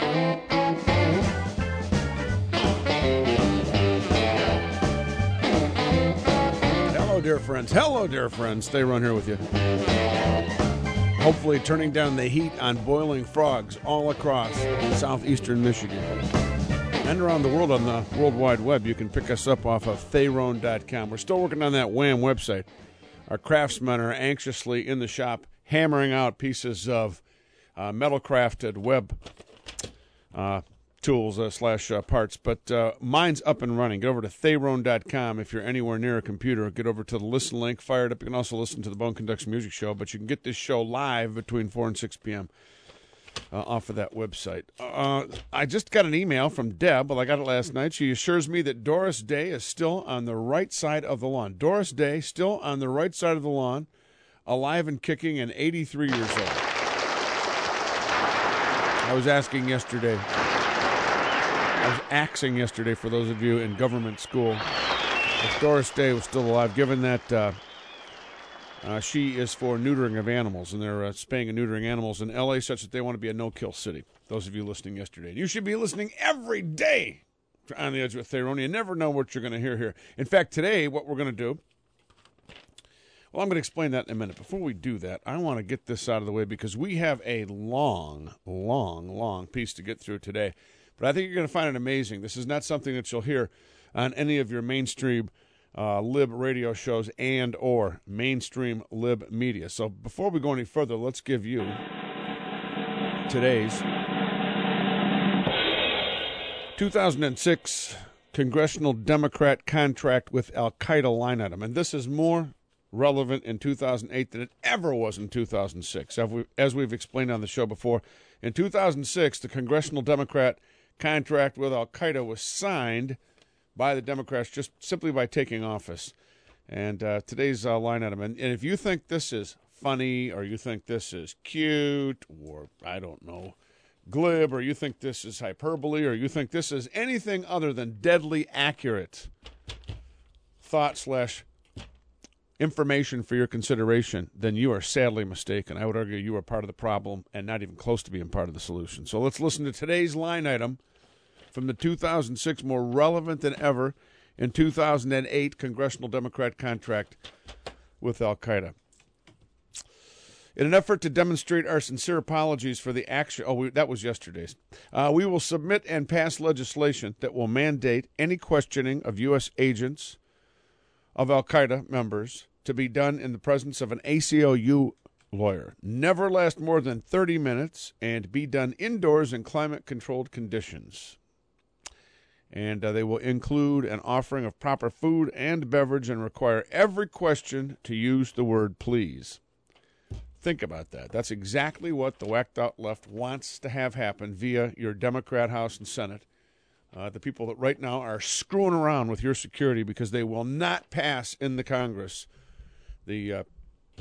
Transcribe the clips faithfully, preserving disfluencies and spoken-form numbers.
Hello, dear friends. Hello, dear friends. Stay right here with you. Hopefully turning down the heat on boiling frogs all across southeastern Michigan. And around the world on the World Wide Web. You can pick us up off of Therone dot com. We're still working on that Wham website. Our craftsmen are anxiously in the shop hammering out pieces of uh, metal-crafted web uh, tools uh, slash uh, parts. But uh, mine's up and running. Get over to Therone dot com if you're anywhere near a computer. Get over to the listen link, fire it up. You can also listen to the Bone Conducts Music Show, but you can get this show live between four and six p.m. Uh, off of that website. Uh, I just got an email from Deb. Well, I got it last night. She assures me that Doris Day is still on the right side of the lawn. Doris Day, still on the right side of the lawn, alive and kicking, and eighty-three years old. I was asking yesterday, I was axing yesterday for those of you in government school, if Doris Day was still alive, given that uh, Uh, she is for neutering of animals, and they're uh, spaying and neutering animals in L A such that they want to be a no-kill city. Those of you listening yesterday. You should be listening every day to On the Edge with Therone. You never know what you're going to hear here. In fact, today, what we're going to do, well, I'm going to explain that in a minute. Before we do that, I want to get this out of the way because we have a long, long, long piece to get through today. But I think you're going to find it amazing. This is not something that you'll hear on any of your mainstream Uh, lib radio shows and or mainstream lib media. So before we go any further, let's give you today's two thousand six Congressional Democrat contract with Al-Qaeda line item. And this is more relevant in two thousand eight than it ever was in two thousand six. As, we, as we've explained on the show before, in two thousand six, the Congressional Democrat contract with Al-Qaeda was signed by the Democrats just simply by taking office. And uh, today's uh, line item. And, and if you think this is funny or you think this is cute or, I don't know, glib, or you think this is hyperbole, or you think this is anything other than deadly accurate thought slash information for your consideration, then you are sadly mistaken. I would argue you are part of the problem and not even close to being part of the solution. So let's listen to today's line item from the two thousand six, more relevant than ever, in two thousand eight Congressional Democrat contract with Al-Qaeda. In an effort to demonstrate our sincere apologies for the action, oh, we, that was yesterday's, uh, we will submit and pass legislation that will mandate any questioning of U S agents of Al-Qaeda members to be done in the presence of an A C L U lawyer, never last more than thirty minutes, and be done indoors in climate-controlled conditions. And uh, they will include an offering of proper food and beverage and require every question to use the word please. Think about that. That's exactly what the whacked-out left wants to have happen via your Democrat House and Senate. Uh, the people that right now are screwing around with your security because they will not pass in the Congress the uh,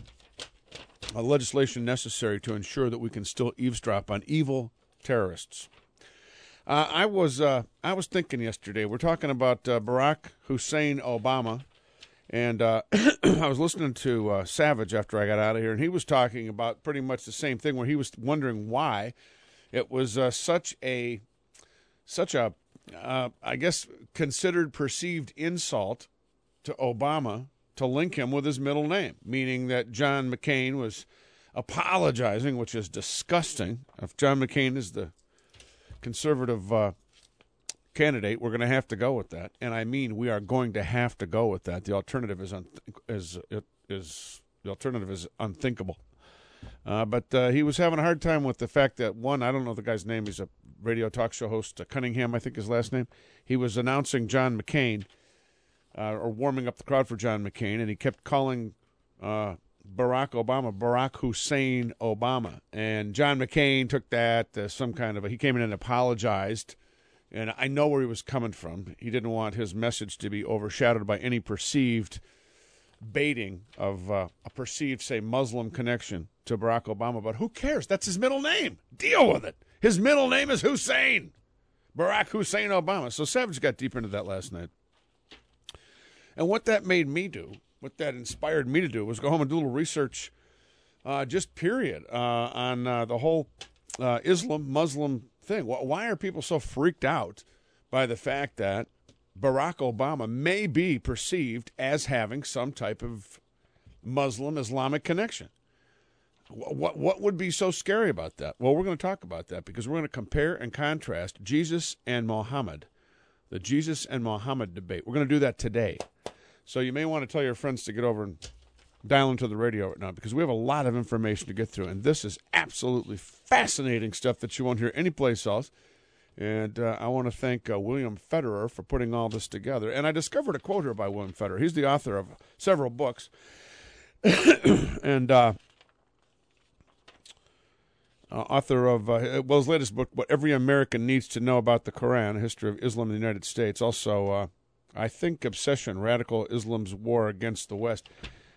uh, legislation necessary to ensure that we can still eavesdrop on evil terrorists. Uh, I was uh, I was thinking yesterday, we're talking about uh, Barack Hussein Obama, and uh, I was listening to uh, Savage after I got out of here, and he was talking about pretty much the same thing, where he was wondering why it was uh, such a, such a, uh, I guess, considered perceived insult to Obama to link him with his middle name, meaning that John McCain was apologizing, which is disgusting. If John McCain is the conservative uh, candidate, we're going to have to go with that, and I mean we are going to have to go with that. The alternative is un- is is the alternative is unthinkable. Uh, but uh, he was having a hard time with the fact that, one, I don't know the guy's name. He's a radio talk show host, uh, Cunningham, I think his last name. He was announcing John McCain uh, or warming up the crowd for John McCain, and he kept calling Uh, Barack Obama, Barack Hussein Obama. And John McCain took that as some kind of a, he came in and apologized. And I know where he was coming from. He didn't want his message to be overshadowed by any perceived baiting of uh, a perceived, say, Muslim connection to Barack Obama. But who cares? That's his middle name. Deal with it. His middle name is Hussein. Barack Hussein Obama. So Savage got deep into that last night. And what that made me do, what that inspired me to do, was go home and do a little research, uh, just period, uh, on uh, the whole uh, Islam, Muslim thing. Why are people so freaked out by the fact that Barack Obama may be perceived as having some type of Muslim Islamic connection? What what would be so scary about that? Well, we're going to talk about that because we're going to compare and contrast Jesus and Muhammad, the Jesus and Muhammad debate. We're going to do that today. So you may want to tell your friends to get over and dial into the radio right now because we have a lot of information to get through, and this is absolutely fascinating stuff that you won't hear anyplace else. And uh, I want to thank uh, William Federer for putting all this together. And I discovered a quote here by William Federer. He's the author of several books. and uh, uh, author of, uh, well, his latest book, What Every American Needs to Know About the Quran, A History of Islam in the United States. Also, uh, I Think Obsession, Radical Islam's War Against the West.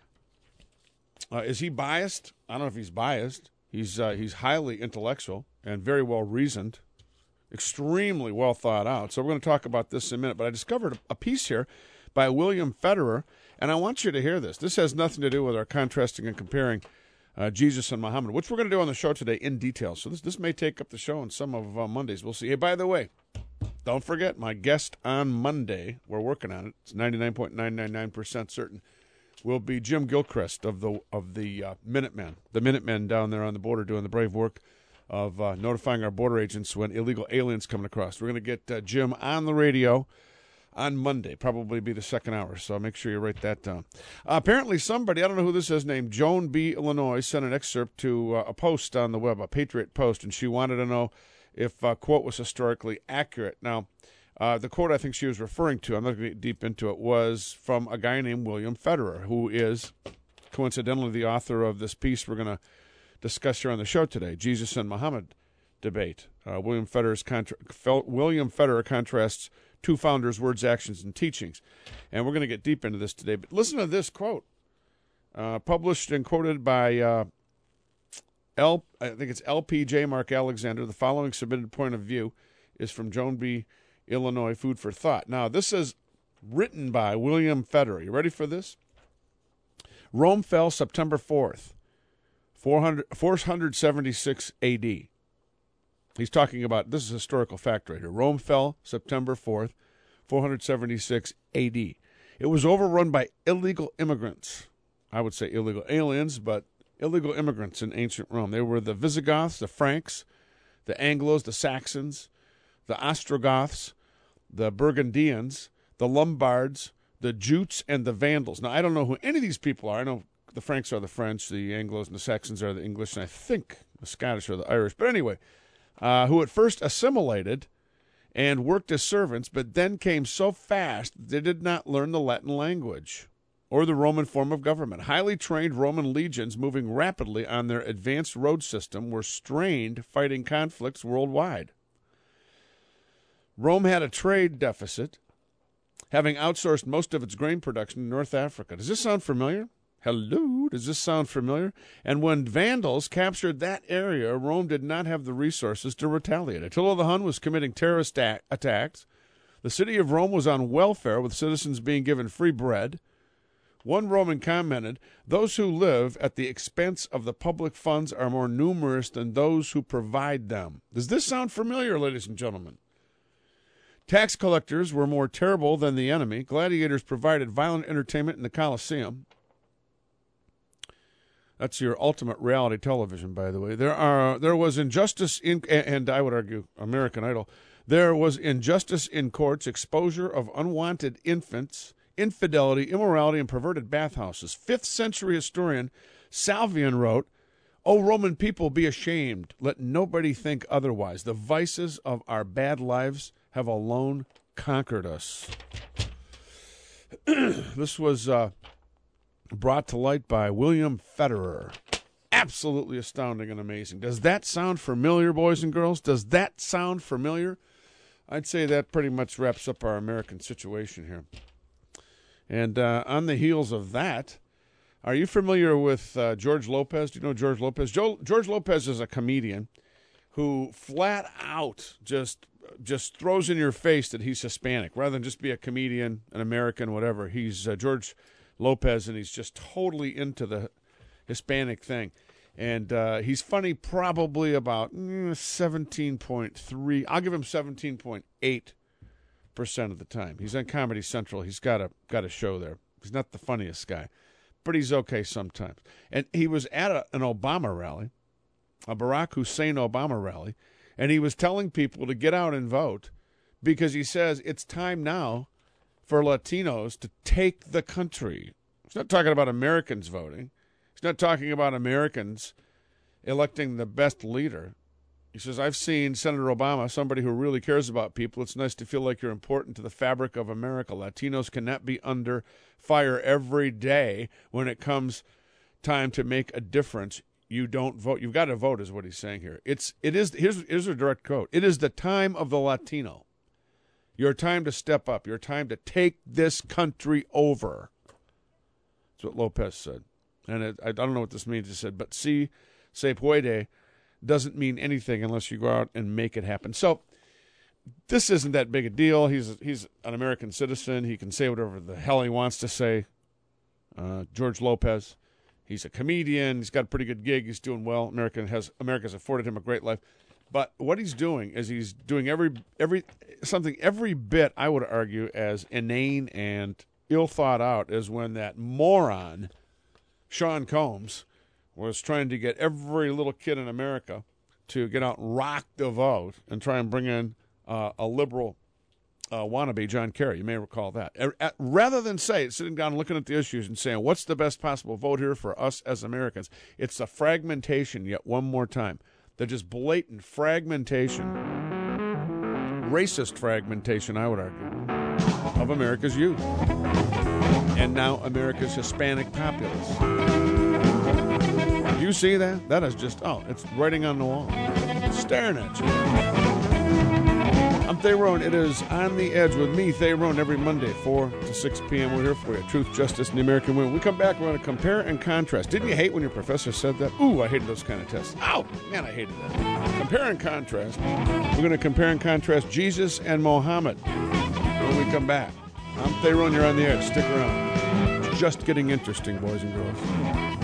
Uh, is he biased? I don't know if he's biased. He's, uh, he's highly intellectual and very well reasoned. Extremely well thought out. So we're going to talk about this in a minute. But I discovered a piece here by William Federer, and I want you to hear this. This has nothing to do with our contrasting and comparing uh, Jesus and Muhammad, which we're going to do on the show today in detail. So this this may take up the show on some of uh, Mondays. We'll see. Hey, by the way, don't forget my guest on Monday. We're working on it. It's ninety-nine point nine nine nine percent certain. Will be Jim Gilchrist of the of the uh, Minutemen, the Minutemen down there on the border doing the brave work of uh, notifying our border agents when illegal aliens coming across. We're going to get uh, Jim on the radio on Monday, probably be the second hour, so make sure you write that down. Uh, apparently somebody, I don't know who this is, named Joan B. Illinois, sent an excerpt to uh, a post on the web, a Patriot Post, and she wanted to know if uh, quote was historically accurate. Now, uh, the quote I think she was referring to, I'm not going to get deep into it, was from a guy named William Federer, who is coincidentally the author of this piece we're going to discuss here on the show today, Jesus and Muhammad debate. Uh, William Federer's contra- Fel- William Federer contrasts two founders' words, actions, and teachings. And we're going to get deep into this today. But listen to this quote, uh, published and quoted by uh, L. I think it's L P J Mark Alexander. The following submitted point of view is from Joan B. Illinois, Food for Thought. Now, this is written by William Federer. You ready for this? Rome fell September fourth. four hundred seventy-six A D. He's talking about, this is a historical fact right here. Rome fell September fourth, four hundred seventy-six A D. It was overrun by illegal immigrants. I would say illegal aliens, but illegal immigrants in ancient Rome. They were the Visigoths, the Franks, the Anglos, the Saxons, the Ostrogoths, the Burgundians, the Lombards, the Jutes, and the Vandals. Now, I don't know who any of these people are. I know the Franks are the French, the Anglos and the Saxons are the English, and I think the Scottish are the Irish. But anyway, uh, who at first assimilated and worked as servants, but then came so fast they did not learn the Latin language or the Roman form of government. Highly trained Roman legions moving rapidly on their advanced road system were strained fighting conflicts worldwide. Rome had a trade deficit, having outsourced most of its grain production to North Africa. Does this sound familiar? Hello, does this sound familiar? And when Vandals captured that area, Rome did not have the resources to retaliate. Attila the Hun was committing terrorist a- attacks. The city of Rome was on welfare, with citizens being given free bread. One Roman commented, "Those who live at the expense of the public funds are more numerous than those who provide them." Does this sound familiar, ladies and gentlemen? Tax collectors were more terrible than the enemy. Gladiators provided violent entertainment in the Colosseum. That's your ultimate reality television, by the way. There are there was injustice in, and I would argue American Idol. There was injustice in courts, exposure of unwanted infants, infidelity, immorality, and perverted bathhouses. Fifth century historian Salvian wrote, "O Roman people, be ashamed. Let nobody think otherwise. The vices of our bad lives have alone conquered us." This was uh, brought to light by William Federer. Absolutely astounding and amazing. Does that sound familiar, boys and girls? Does that sound familiar? I'd say that pretty much wraps up our American situation here. And uh, on the heels of that, are you familiar with uh, George Lopez? Do you know George Lopez? Joe, George Lopez is a comedian who flat out just just throws in your face that he's Hispanic. Rather than just be a comedian, an American, whatever. He's uh, George Lopez, and he's just totally into the Hispanic thing. And uh, he's funny probably about mm, seventeen point three. I'll give him seventeen point eight percent of the time. He's on Comedy Central. He's got a got a show there. He's not the funniest guy, but he's okay sometimes. And he was at a, an Obama rally, a Barack Hussein Obama rally, and he was telling people to get out and vote because he says it's time now for Latinos to take the country. He's not talking about Americans voting. He's not talking about Americans electing the best leader. He says, I've seen Senator Obama, somebody who really cares about people. It's nice to feel like you're important to the fabric of America. Latinos cannot be under fire every day when it comes time to make a difference. You don't vote. You've got to vote is what he's saying here. It's, it is, here's, here's a direct quote. It is the time of the Latino. Your time to step up. Your time to take this country over. That's what Lopez said. And it, I don't know what this means. He said, but si se puede doesn't mean anything unless you go out and make it happen. So this isn't that big a deal. He's he's an American citizen. He can say whatever the hell he wants to say. Uh, George Lopez, he's a comedian. He's got a pretty good gig. He's doing well. America has America's afforded him a great life. But what he's doing is he's doing every every something every bit, I would argue, as inane and ill thought out as when that moron Sean Combs was trying to get every little kid in America to get out and rock the vote and try and bring in uh, a liberal uh, wannabe, John Kerry. You may recall that. Rather than say, sitting down and looking at the issues and saying, what's the best possible vote here for us as Americans? It's the fragmentation, yet one more time. They're just blatant fragmentation, racist fragmentation, I would argue, of America's youth. And now America's Hispanic populace. Do you see that? That is just, oh, it's writing on the wall. It's staring at you. I'm Thay Rowan. It is On the Edge with me, Thay Rowan, every Monday, four to six p.m. We're here for you. Truth, justice, and the American way. When we come back, we're going to compare and contrast. Didn't you hate when your professor said that? Ooh, I hated those kind of tests. Ow, man, I hated that. Compare and contrast. We're going to compare and contrast Jesus and Mohammed when we come back. I'm Thay Rowan. You're On the Edge. Stick around. It's just getting interesting, boys and girls.